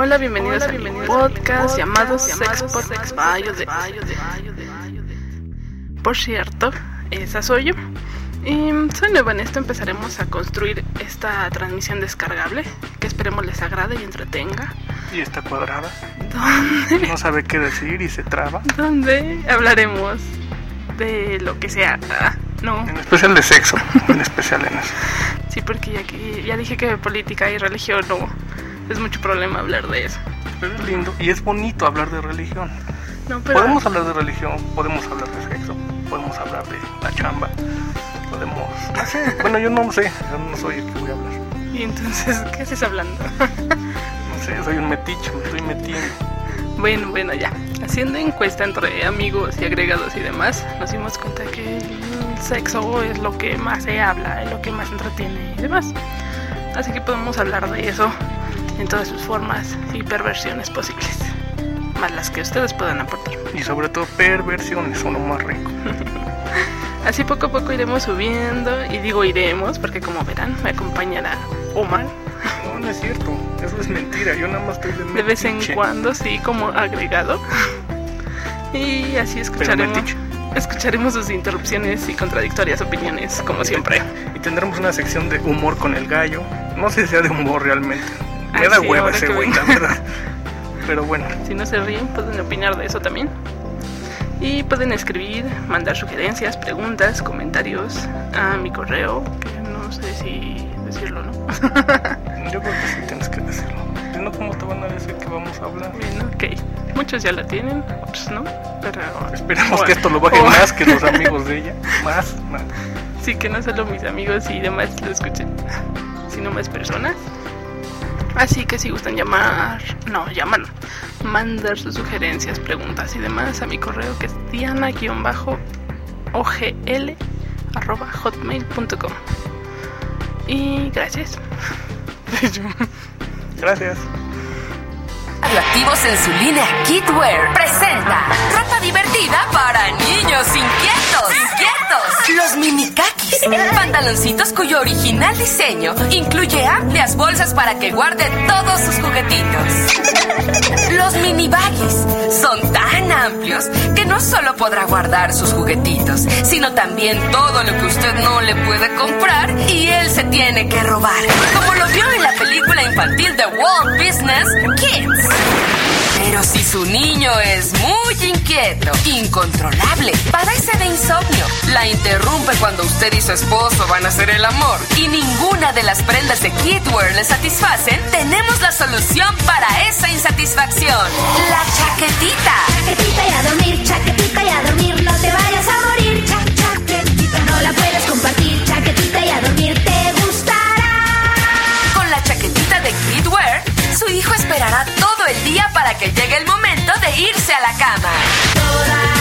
Hola, bienvenidos a mi podcast llamado Sexpot. Por cierto, esa soy yo. Y soy nueva en esto, empezaremos a construir esta transmisión descargable que esperemos les agrade y entretenga. Y está cuadrada. ¿Dónde? No sabe qué decir y se traba. Donde hablaremos de lo que sea. No. En especial de sexo, en especial en eso. Sí, porque ya dije que política y religión no es mucho problema hablar de eso. Pero es lindo y es bonito hablar de religión. No, pero... Podemos hablar de religión, podemos hablar de sexo, podemos hablar de la chamba, podemos... No sé, bueno, yo no sé, yo no soy el que voy a hablar. ¿Y entonces qué haces hablando? No sé, soy un metiche, me estoy metiendo. Bueno, ya. Haciendo encuesta entre amigos y agregados y demás, nos dimos cuenta que el sexo es lo que más se habla, es lo que más entretiene y demás. Así que podemos hablar de eso en todas sus formas y perversiones posibles, más las que ustedes puedan aportar. Y sobre todo perversiones, son lo más rico. Así poco a poco iremos subiendo, y digo iremos porque como verán me acompañará Omar. No es cierto, eso es mentira, yo nada más estoy de metiche. De vez en cuando, sí, como agregado. Y así escucharemos sus interrupciones y contradictorias opiniones, como siempre. Y tendremos una sección de humor con el gallo. No sé si sea de humor realmente. Me da hueva ese güey, la verdad. Pero bueno. Si no se ríen, pueden opinar de eso también. Y pueden escribir, mandar sugerencias, preguntas, comentarios a mi correo, que no sé si decirlo, ¿no? Yo creo que sí tienes que decirlo. Si no, ¿cómo te van a decir que vamos a hablar? Bueno, ok. Muchos ya la tienen, otros no. Pero esperemos que esto lo baje más que los amigos de ella. Más. Sí, que no solo mis amigos y demás lo escuchen, sino más personas. Así que si gustan mandar sus sugerencias, preguntas y demás a mi correo, que es diana-ogl@hotmail.com. Y gracias. Gracias. Radioactivos en su línea Kidwear presenta ropa divertida para niños inquietos. Los mini kakis, pantaloncitos cuyo original diseño incluye amplias bolsas para que guarde todos sus juguetitos. Los mini baggies son tan amplios que no solo podrá guardar sus juguetitos, sino también todo lo que usted no le puede comprar y él se tiene que robar, como lo vio en la película infantil de Walt Business Kids. Pero si su niño es muy inquieto, incontrolable, padece de insomnio, la interrumpe cuando usted y su esposo van a hacer el amor y ninguna de las prendas de Kidwear le satisfacen, tenemos la solución para esa insatisfacción: la chaquetita. Chaquetita y a dormir, chaquetita y a dormir, no te vayas a morir. Chaquetita, no la puedes compartir, chaquetita y a dormir te gustará. Con la chaquetita de Kidwear, su hijo esperará todo el día para que llegue el momento de irse a la cama. Toda